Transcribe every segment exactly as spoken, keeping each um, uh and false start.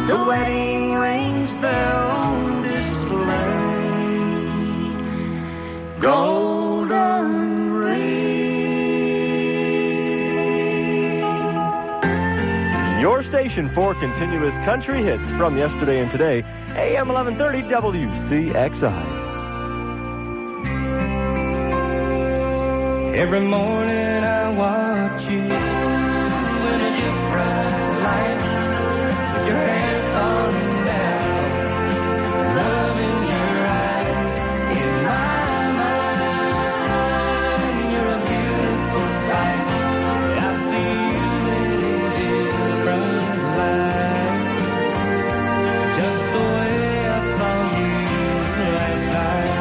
The wedding rings there on display. Golden ring. Your station for continuous country hits from yesterday and today. A M eleven thirty W C X I. Every morning I watch you in a different light. Your hair falling down, love in your eyes. In my mind, you're a beautiful sight. I see you in a different light, just the way I saw you last night.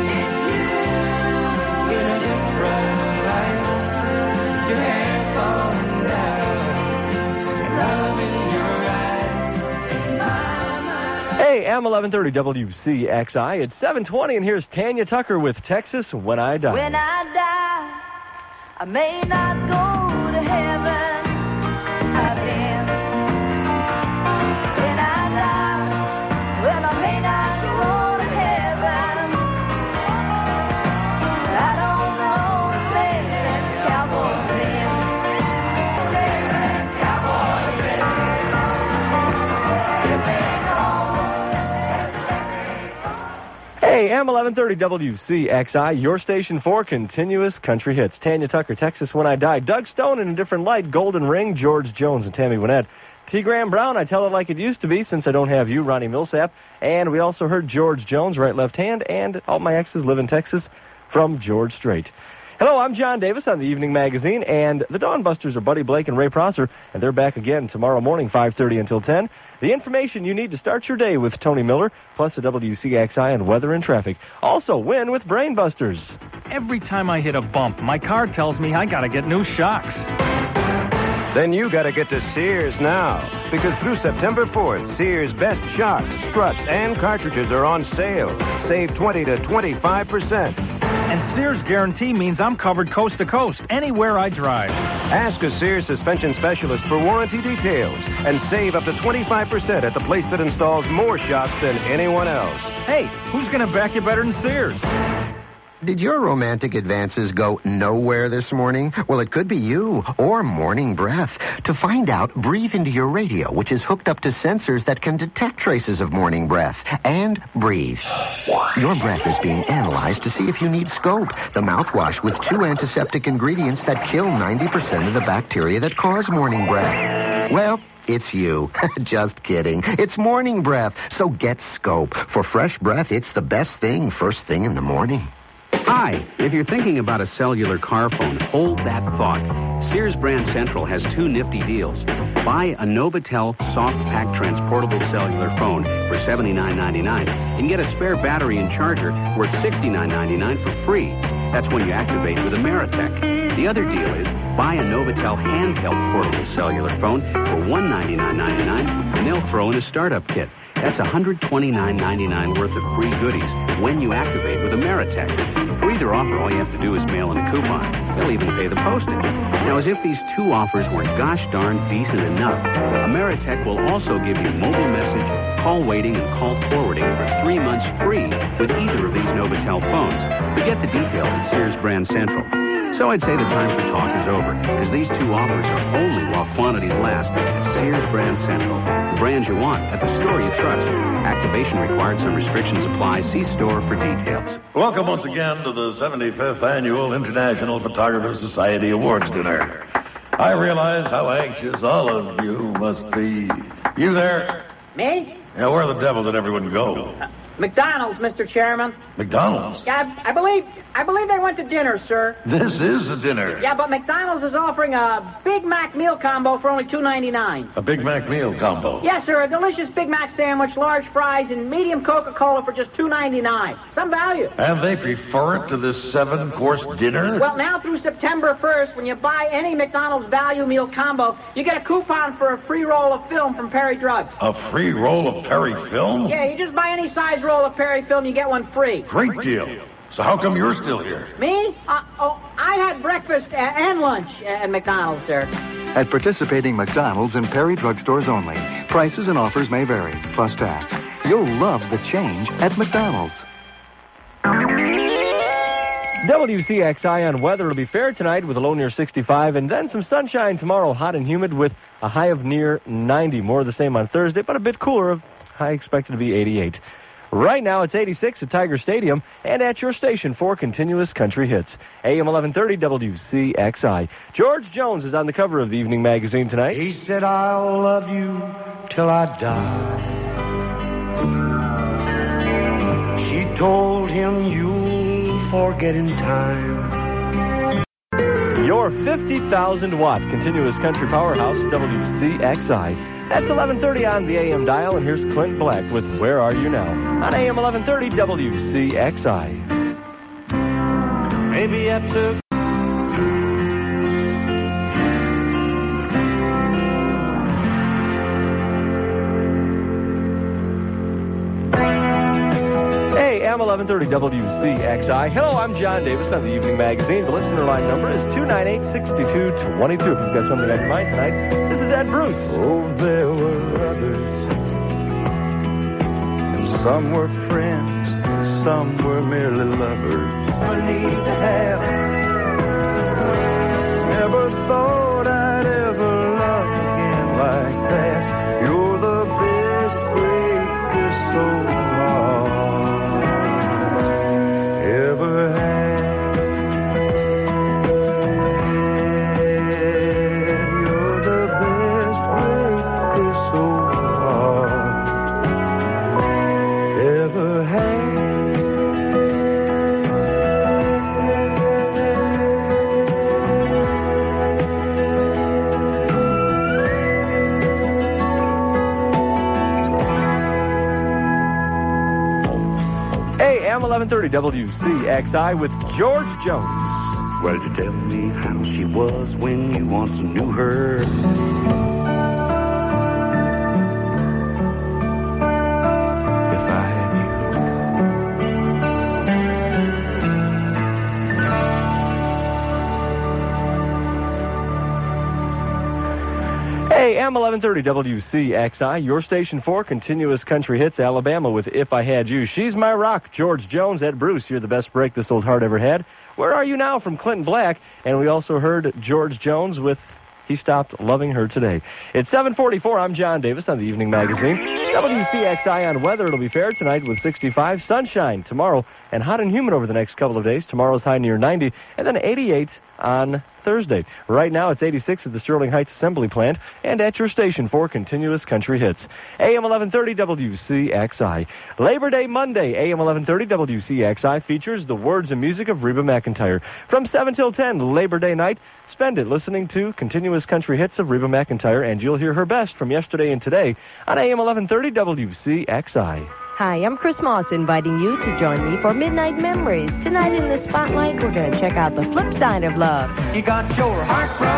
In a different light, your hair falling down, love in your eyes. A M eleven thirty W C X I. It's seven twenty, and here's Tanya Tucker with Texas When I Die. When I die, I may not go to heaven again. When I die, well, I may not go to heaven. I don't know if they let cowboys in. They let cowboys in. If they A M eleven thirty W C X I, your station for continuous country hits. Tanya Tucker, Texas When I Die. Doug Stone in a different light. Golden Ring, George Jones and Tammy Wynette. T. Graham Brown, I Tell It Like It Used to Be, Since I Don't Have You, Ronnie Millsap. And we also heard George Jones, Right Left Hand, and All My Exes Live in Texas from George Strait. Hello, I'm John Davis on the Evening Magazine, and the Dawn Busters are Buddy Blake and Ray Prosser, and they're back again tomorrow morning, five thirty until ten. The information you need to start your day with Tony Miller, plus the W C X I and weather and traffic. Also, win with Brain Busters. Every time I hit a bump, my car tells me I gotta get new shocks. Then you gotta get to Sears now, because through September fourth, Sears' best shocks, struts, and cartridges are on sale. Save twenty to twenty-five percent. And Sears Guarantee means I'm covered coast to coast, anywhere I drive. Ask a Sears suspension specialist for warranty details and save up to twenty-five percent at the place that installs more shocks than anyone else. Hey, who's gonna back you better than Sears? Did your romantic advances go nowhere this morning? Well, it could be you or Morning Breath. To find out, breathe into your radio, which is hooked up to sensors that can detect traces of morning breath. And breathe. Your breath is being analyzed to see if you need Scope, the mouthwash with two antiseptic ingredients that kill ninety percent of the bacteria that cause morning breath. Well, it's you. Just kidding. It's Morning Breath, so get Scope. For fresh breath, it's the best thing first thing in the morning. Hi, if you're thinking about a cellular car phone, hold that thought. Sears Brand Central has two nifty deals. Buy a Novatel soft pack transportable cellular phone for seventy-nine ninety-nine and get a spare battery and charger worth sixty-nine ninety-nine for free. That's when you activate with Ameritech. The other deal is buy a Novatel handheld portable cellular phone for one ninety-nine ninety-nine and they'll throw in a startup kit. That's one hundred twenty-nine ninety-nine worth of free goodies when you activate with Ameritech. For either offer, all you have to do is mail in a coupon. They'll even pay the postage. Now, as if these two offers weren't gosh darn decent enough, Ameritech will also give you mobile message, call waiting, and call forwarding for three months free with either of these Novatel phones. But get the details at Sears Brand Central. So I'd say the time for talk is over, because these two offers are only while quantities last at Sears Brand Central. The brand you want at the store you trust. Activation required. Some restrictions apply. See store for details. Welcome once again to the seventy-fifth Annual International Photographer Society Awards Dinner. I realize how anxious all of you must be. You there? Me? Yeah, where the devil did everyone go? Uh, McDonald's, Mister Chairman. McDonald's? Yeah, I, I believe I believe they went to dinner, sir. This is a dinner. Yeah, but McDonald's is offering a Big Mac meal combo for only two ninety-nine. A Big Mac meal combo? Yes, sir. A delicious Big Mac sandwich, large fries, and medium Coca-Cola for just two ninety-nine. Some value. And they prefer it to this seven-course dinner? Well, now through September first, when you buy any McDonald's value meal combo, you get a coupon for a free roll of film from Perry Drugs. A free roll of Perry film? Yeah, you just buy any size roll of Perry film, you get one free. Great deal. So how come you're still here? Me? Uh, oh, I had breakfast a- and lunch at McDonald's, sir. At participating McDonald's and Perry drugstores only. Prices and offers may vary, plus tax. You'll love the change at McDonald's. W C X I on weather. It'll be fair tonight with a low near sixty-five, and then some sunshine tomorrow, hot and humid with a high of near ninety. More of the same on Thursday, but a bit cooler. Of high expected to be eighty-eight. Right now, it's eighty-six at Tiger Stadium and at your station for continuous country hits. A M eleven thirty W C X I. George Jones is on the cover of the Evening Magazine tonight. He said, I'll love you till I die. She told him, you'll forget in time. Your fifty thousand watt continuous country powerhouse, W C X I. That's eleven thirty on the A M dial, and here's Clint Black with Where Are You Now? On A M eleven thirty W C X I. Maybe I took A M eleven thirty W C X I. Hello, I'm John Davis on the Evening Magazine. The listener line number is two nine eight, six two two two. If you've got something on your mind tonight, this is Ed Bruce. Oh, there were others, and some were friends, and some were merely lovers. I need to have. Never thought I'd ever love again like that. You're the best, greatest soul I ever had. You're the best, greatest soul I ever had. A M eleven thirty W C X I with George Jones. Well, you tell me how she was when you once knew her. If I had A M eleven thirty W C X I, your station for continuous country hits. Alabama with If I Had You. She's My Rock. George Jones, Ed Bruce, you're the best break this old heart ever had. Where Are You Now from Clinton Black. And we also heard George Jones with He Stopped Loving Her Today. It's seven forty-four. I'm John Davis on the Evening Magazine. W C X I on weather. It'll be fair tonight with sixty-five. Sunshine tomorrow and hot and humid over the next couple of days. Tomorrow's high near ninety and then eighty-eight on Thursday. Right now it's eighty-six at the Sterling Heights Assembly Plant and at your station for continuous country hits. A M eleven thirty W C X I. Labor Day Monday, A M eleven thirty W C X I features the words and music of Reba McEntire. From seven till ten, Labor Day night, spend it listening to continuous country hits of Reba McEntire, and you'll hear her best from yesterday and today on A M eleven thirty W C X I. Hi, I'm Chris Moss, inviting you to join me for Midnight Memories. Tonight in the Spotlight, we're going to check out the flip side of love. You got your heart broke.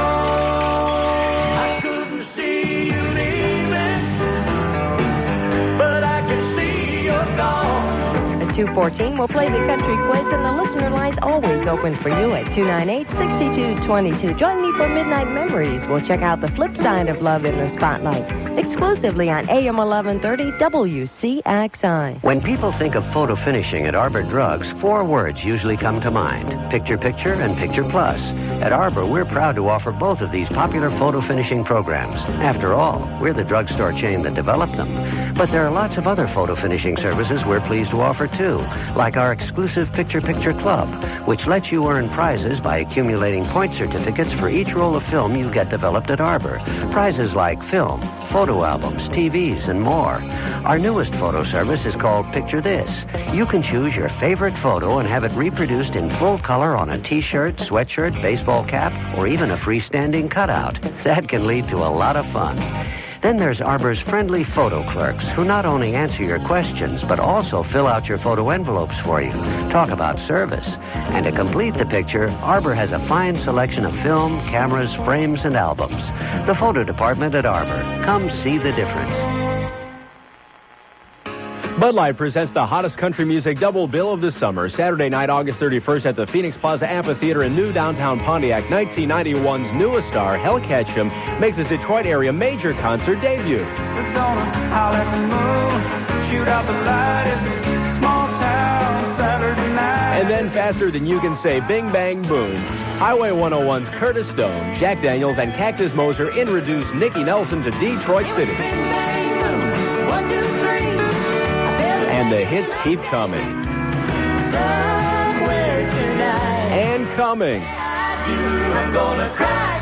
I couldn't see you leaving, but I could see you're gone. At two fourteen, we'll play the country quiz, and the listener line's always open for you at two nine eight, six two two two. Join me for Midnight Memories. We'll check out the flip side of love in the Spotlight, exclusively on A M eleven thirty W C X I. When people think of photo finishing at Arbor Drugs, four words usually come to mind: Picture Picture and Picture Plus. At Arbor, we're proud to offer both of these popular photo finishing programs. After all, we're the drugstore chain that developed them. But there are lots of other photo finishing services we're pleased to offer too, like our exclusive Picture Picture Club, which lets you earn prizes by accumulating point certificates for each roll of film you get developed at Arbor. Prizes like film, photo albums, T Vs, and more. Our newest photo service is called Picture This. You can choose your favorite photo and have it reproduced in full color on a t-shirt, sweatshirt, baseball cap, or even a freestanding cutout. That can lead to a lot of fun. Then there's Arbor's friendly photo clerks, who not only answer your questions, but also fill out your photo envelopes for you. Talk about service. And to complete the picture, Arbor has a fine selection of film, cameras, frames, and albums. The photo department at Arbor. Come see the difference. Bud Light presents the hottest country music double bill of the summer. Saturday night, August thirty-first at the Phoenix Plaza Amphitheater in New Downtown Pontiac. nineteen ninety-one's newest star, Hell Ketchum, makes his Detroit area major concert debut. We're gonna holler at the moon, shoot out the light. It's a small town Saturday night. And then faster than you can say Bing Bang Boom. Highway one oh one's Curtis Stone, Jack Daniels, and Cactus Moser introduce Nicky Nelson to Detroit City. Bing bang boom, one, two, three. And the hits keep coming. Somewhere tonight. And coming. I'm gonna cry,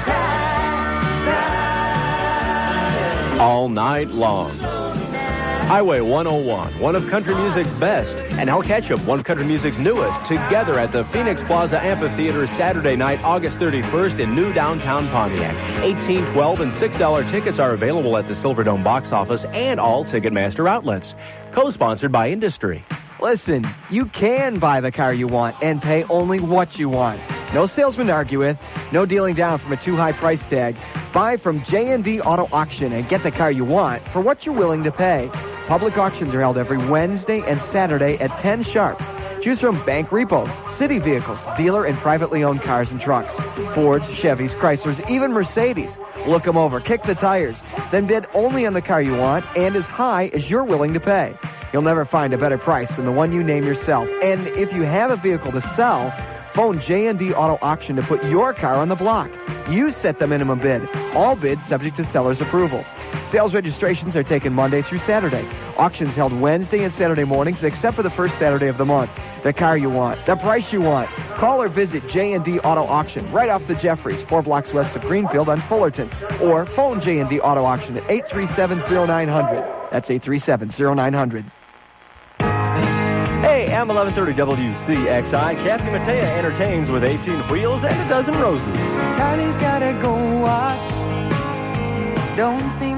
cry, cry. All night long. Highway one oh one, one of country music's best, and Hell Ketchum, one of country music's newest, together at the Phoenix Plaza Amphitheater Saturday night, August thirty-first in New Downtown Pontiac. eighteen, twelve, and six dollar tickets are available at the Silverdome box office and all Ticketmaster outlets. Co-sponsored by Industry. Listen, you can buy the car you want and pay only what you want. No salesman to argue with, no dealing down from a too high price tag. Buy from J and D Auto Auction and get the car you want for what you're willing to pay. Public auctions are held every Wednesday and Saturday at ten sharp. Choose from bank repos, city vehicles, dealer and privately owned cars and trucks, Fords, Chevys, Chryslers, even Mercedes. Look them over, kick the tires, then bid only on the car you want and as high as you're willing to pay. You'll never find a better price than the one you name yourself. And if you have a vehicle to sell, phone J and D Auto Auction to put your car on the block. You set the minimum bid. All bids subject to seller's approval. Sales registrations are taken Monday through Saturday. Auctions held Wednesday and Saturday mornings except for the first Saturday of the month. The car you want, the price you want. Call or visit J and D Auto Auction right off the Jeffries, four blocks west of Greenfield on Fullerton. Or phone J and D Auto Auction at eight three seven, oh nine hundred. That's eight three seven, oh nine hundred. Hey, I'm eleven thirty W C X I. Kathy Mattea entertains with eighteen wheels and a dozen roses. Charlie's gotta go watch. Don't seem